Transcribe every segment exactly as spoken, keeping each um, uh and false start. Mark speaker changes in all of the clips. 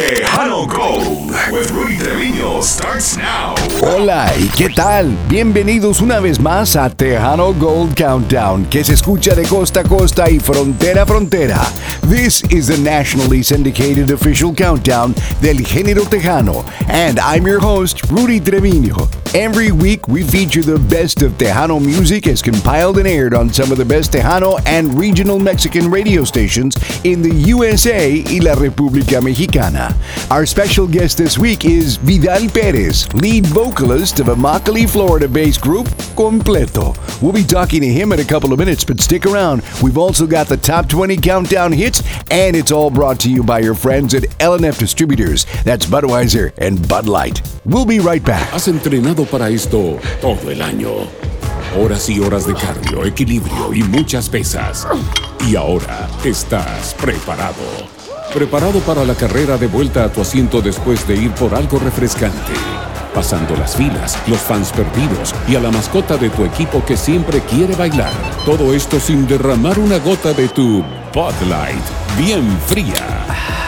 Speaker 1: Tejano Gold with Rudy Treviño starts now.
Speaker 2: Hola, ¿y qué tal? Bienvenidos una vez más a Tejano Gold Countdown, que se escucha de costa a costa y frontera a frontera. This is the nationally syndicated official countdown del género tejano, and I'm your host, Rudy Treviño. Every week we feature the best of Tejano music as compiled and aired on some of the best Tejano and regional Mexican radio stations in the U S A y la República Mexicana. Our special guest this week is Vidal Perez, lead vocalist of Immokalee, Florida-based group Completo. We'll be talking to him in a couple of minutes, but stick around. We've also got the top twenty countdown hits, and it's all brought to you by your friends at L and F Distributors. That's Budweiser and Bud Light. We'll be right back.
Speaker 3: Has entrenado para esto todo el año. Horas y horas de cardio, equilibrio y muchas pesas. Y ahora estás preparado. Preparado para la carrera de vuelta a tu asiento después de ir por algo refrescante. Pasando las filas, los fans perdidos y a la mascota de tu equipo que siempre quiere bailar. Todo esto sin derramar una gota de tu Bud Light bien fría.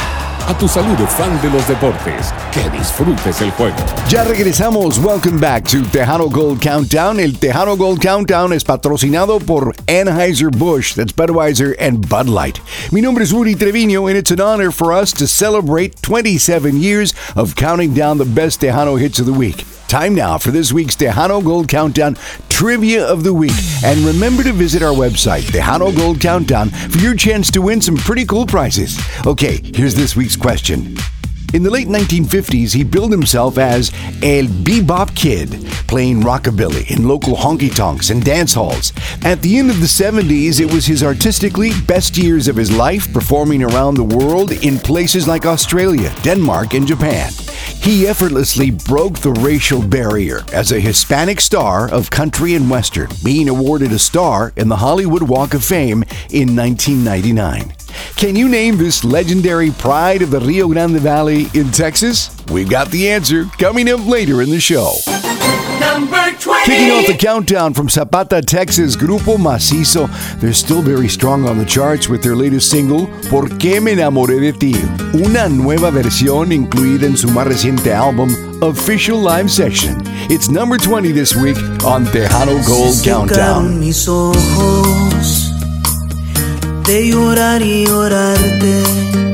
Speaker 3: A tu salud, fan de los deportes. Que disfrutes el juego.
Speaker 2: Ya regresamos. Welcome back to Tejano Gold Countdown. El Tejano Gold Countdown es patrocinado por Anheuser-Busch, that's Budweiser and Bud Light. Mi nombre es Rudy Treviño, and it's an honor for us to celebrate twenty-seven years of counting down the best Tejano hits of the week. Time now for this week's Tejano Gold Countdown Trivia of the Week. And remember to visit our website, Tejano Gold Countdown, for your chance to win some pretty cool prizes. Okay, here's this week's question. In the late nineteen fifties, he billed himself as El Bebop Kid, playing rockabilly in local honky-tonks and dance halls. At the end of the seventies, it was his artistically best years of his life, performing around the world in places like Australia, Denmark, and Japan. He effortlessly broke the racial barrier as a Hispanic star of country and western, being awarded a star in the Hollywood Walk of Fame in nineteen ninety-nine. Can you name this legendary pride of the Rio Grande Valley in Texas? We've got the answer coming up later in the show.
Speaker 1: Number twenty.
Speaker 2: Kicking off the countdown from Zapata, Texas, Grupo Macizo. They're still very strong on the charts with their latest single, ¿Por qué me enamoré de ti? Una nueva versión incluida en su más reciente álbum, Official Live Session. It's number twenty this week on Tejano Gold
Speaker 4: Se
Speaker 2: Countdown.
Speaker 4: mis ojos de llorar y llorarte.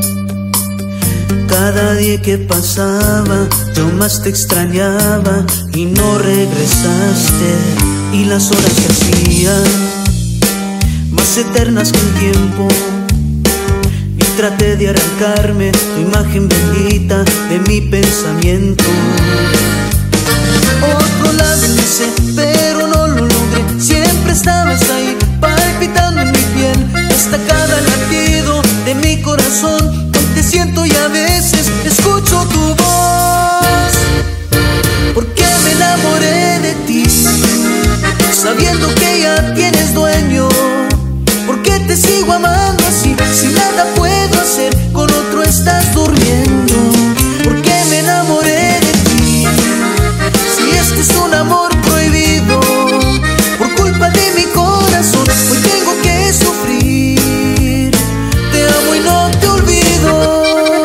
Speaker 4: Cada día que pasaba yo más te extrañaba y no regresaste, y las horas se hacían más eternas que el tiempo, y traté de arrancarme tu imagen bendita de mi pensamiento. Otro lado hice, pero no lo logré. Siempre estabas ahí, palpitando en mi piel, hasta cada latido de mi corazón. Hoy te siento y a veces escucho tu voz. Porque me enamoré de ti, sabiendo que ya tienes dueño. Porque te sigo amando así, si nada puedo hacer, con otro estás durmiendo. Porque me enamoré de ti, si este es un amor prohibido, por culpa de mi corazón, hoy tengo que sufrir. Te amo y no te olvido.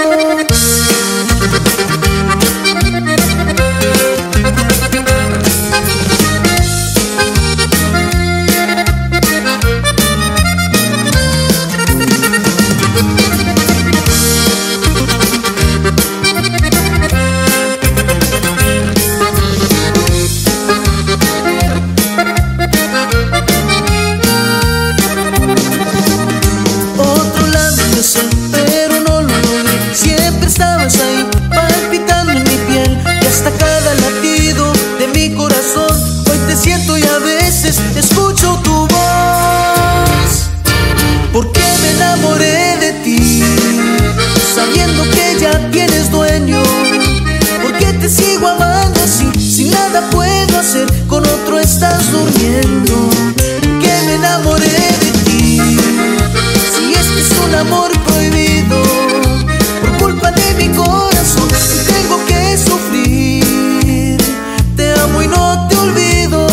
Speaker 4: Escucho tu voz. Porque me enamoré de ti, sabiendo que ya tienes dueño. Porque te sigo amando así, si nada puedo hacer, con otro estás durmiendo. Porque me enamoré de ti, si este es un amor prohibido, por culpa de mi corazón, tengo que sufrir. Te amo y no te olvido.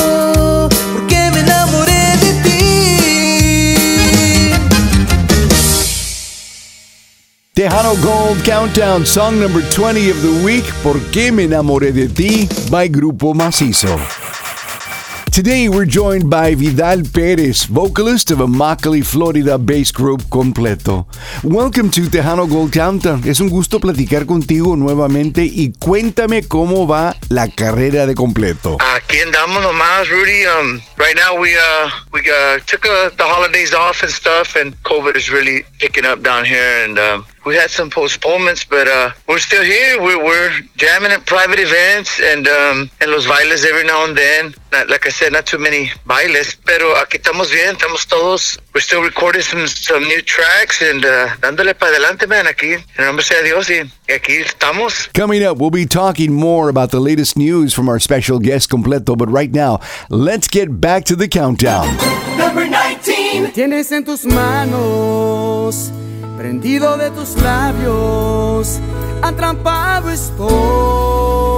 Speaker 2: Tejano Gold Countdown, song number twenty of the week, ¿Por qué me enamoré de ti? By Grupo Macizo. Today we're joined by Vidal Perez, vocalist of Immokalee, Florida-based group Completo. Welcome to Tejano Gold Countdown. Es un gusto platicar contigo nuevamente y cuéntame cómo va la carrera de Completo.
Speaker 5: Aquí andamos nomás, Rudy. Um, right now we uh we uh, took uh, the holidays off and stuff, and COVID is really picking up down here, and um, we had some postponements, but uh, we're still here. We're, we're jamming at private events and um, and los bailes every now and then. Not, like I said, not too many bailes, pero aquí estamos bien, estamos todos. We're still recording some some new tracks and uh, dándole para adelante, man. Aquí, en nombre sea Dios, y aquí estamos.
Speaker 2: Coming up, we'll be talking more about the latest news from our special guest Completo, but right now, let's get back to the countdown.
Speaker 4: Number nineteen.
Speaker 6: Me tienes en tus manos, prendido de tus labios, atrapado estoy.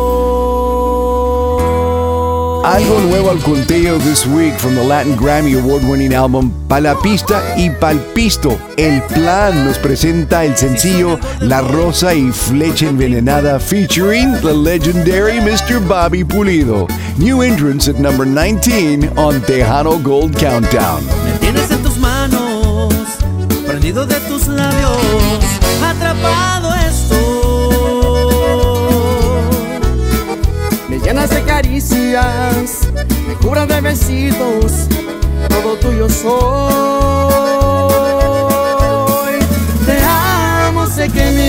Speaker 2: Algo nuevo al conteo this week from the Latin Grammy Award-winning album Pa' la Pista y Pa'l Pisto. El Plan nos presenta el sencillo La Rosa y Flecha Envenenada featuring the legendary Mister Bobby Pulido. New entrance at number nineteen on Tejano Gold Countdown.
Speaker 4: Me tienes en tus manos, prendido de tus labios, atrapado estoy.
Speaker 6: Me llenas de caricias, me cubras de besitos, todo tuyo soy. Te amo, sé que me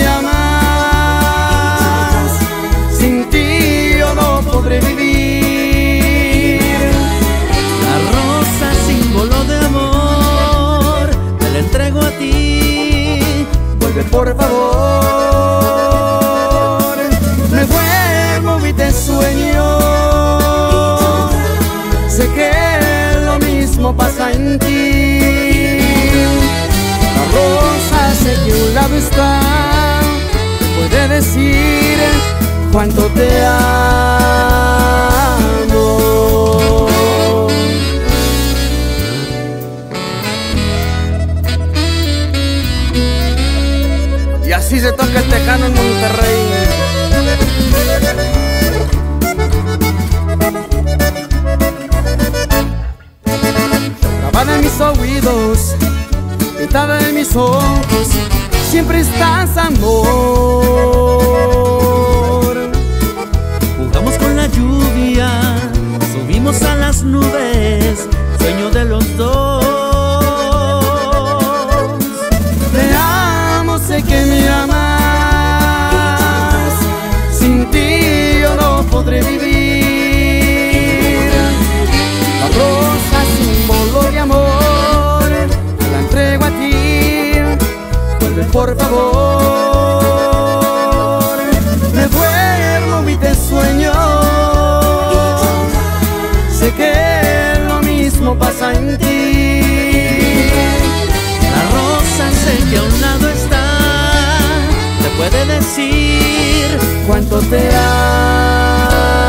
Speaker 6: amas, sin ti yo no podré vivir.
Speaker 4: La rosa, símbolo de amor, te la entrego a ti.
Speaker 6: Vuelve por favor, me duermo y te sueño. Sé que lo mismo pasa en ti. La rosa sé que un lado está, puede decir cuánto te amo. Y así se toca el tejano en Monterrey. Grabada en mis oídos, pintada en mis ojos, siempre estás, amor.
Speaker 4: Jugamos con la lluvia, subimos a las nubes, sueño de los dos.
Speaker 6: Te amo, sé que me amas, sin ti yo no podré vivir. La rosa, símbolo de amor, te la entrego a ti. Vuelve por favor, me duermo y te sueño. Sé que lo mismo pasa en ti.
Speaker 4: La rosa sé que a un lado está, te puede decir
Speaker 6: cuánto te amo.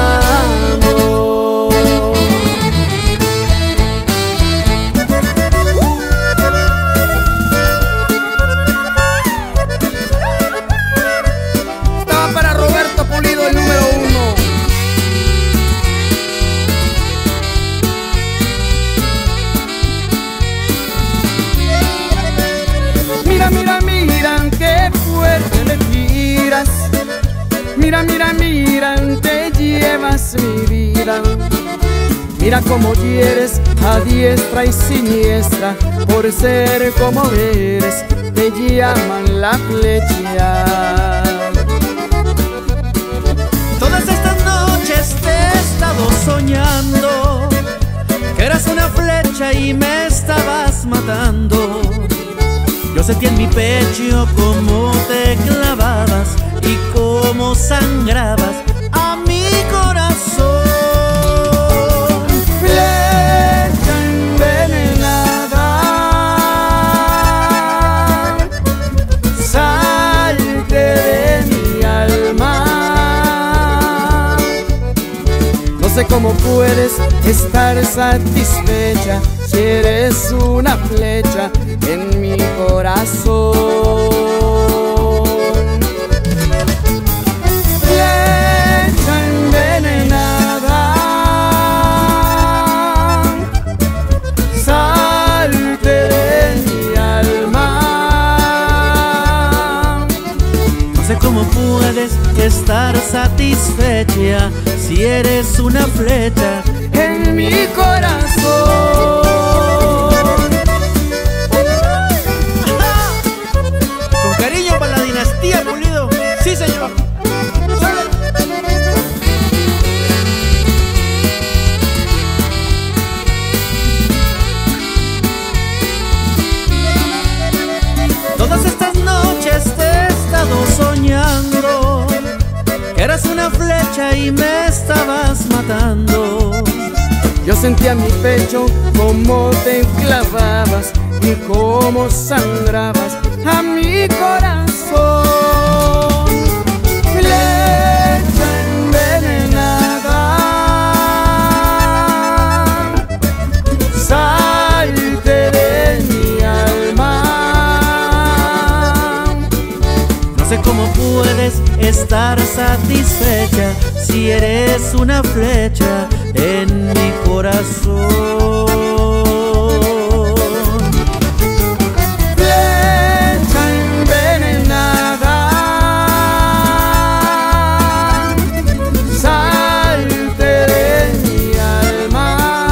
Speaker 6: Estaba para Roberto Pulido, el número uno. Mira, mira, mira, qué fuerte le tiras. Mira, mira, mira, te llevas mi vida. Mira cómo quieres a diestra y siniestra. Por ser como eres, te llaman la flecha.
Speaker 4: todas estas noches te he estado soñando, que eras una flecha y me estabas matando. Yo sentí en mi pecho cómo te clavabas y cómo sangrabas a mi corazón.
Speaker 6: Flecha envenenada, salte de mi alma. No sé cómo puedes estar satisfecha si eres una flecha en mi corazón.
Speaker 4: sé cómo puedes estar satisfecha si eres una flecha
Speaker 6: en mi corazón.
Speaker 4: Con cariño para la dinastía Pulido. Sí, señor. Todas estas noches te he estado soñando que eras una flecha y me estabas matando.
Speaker 6: Yo sentía en mi pecho cómo te clavabas y cómo sangrabas a mi corazón. Flecha envenenada, salte de mi alma.
Speaker 4: No sé cómo puedes estar satisfecha si eres una flecha en mi corazón.
Speaker 6: Flecha envenenada, salte de mi alma.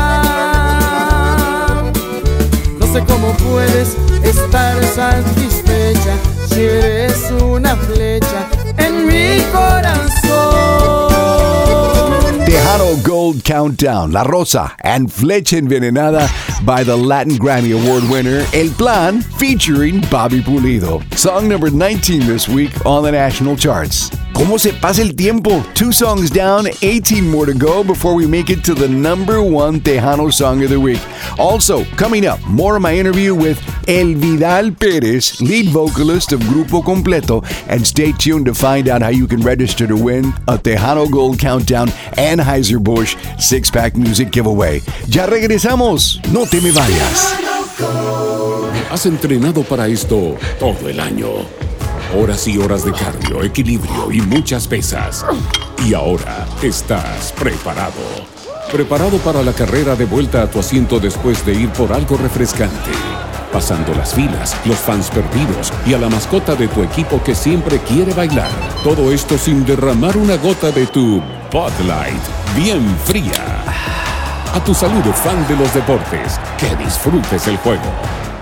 Speaker 6: No sé cómo puedes estar satisfecha si eres una flecha en mi corazón.
Speaker 2: Tejano Gold Countdown, La Rosa and Flecha Envenenada by the Latin Grammy Award winner El Plan featuring Bobby Pulido. Song number nineteen this week on the national charts. ¿Cómo se pasa el tiempo? Two songs down, eighteen more to go before we make it to the number one Tejano song of the week. Also, coming up, more of my interview with El Vidal Perez, lead vocalist of Grupo Completo, and stay tuned to find out how you can register to win a Tejano Gold Countdown Anheuser-Busch six-pack music giveaway. Ya regresamos, no te me vayas.
Speaker 3: Has entrenado para esto todo el año. Horas y horas de cardio, equilibrio y muchas pesas. Y ahora estás preparado. Preparado para la carrera de vuelta a tu asiento después de ir por algo refrescante. Pasando las filas, los fans perdidos y a la mascota de tu equipo que siempre quiere bailar. Todo esto sin derramar una gota de tu Bud Light bien fría. A tu salud, fan de los deportes, que disfrutes el juego.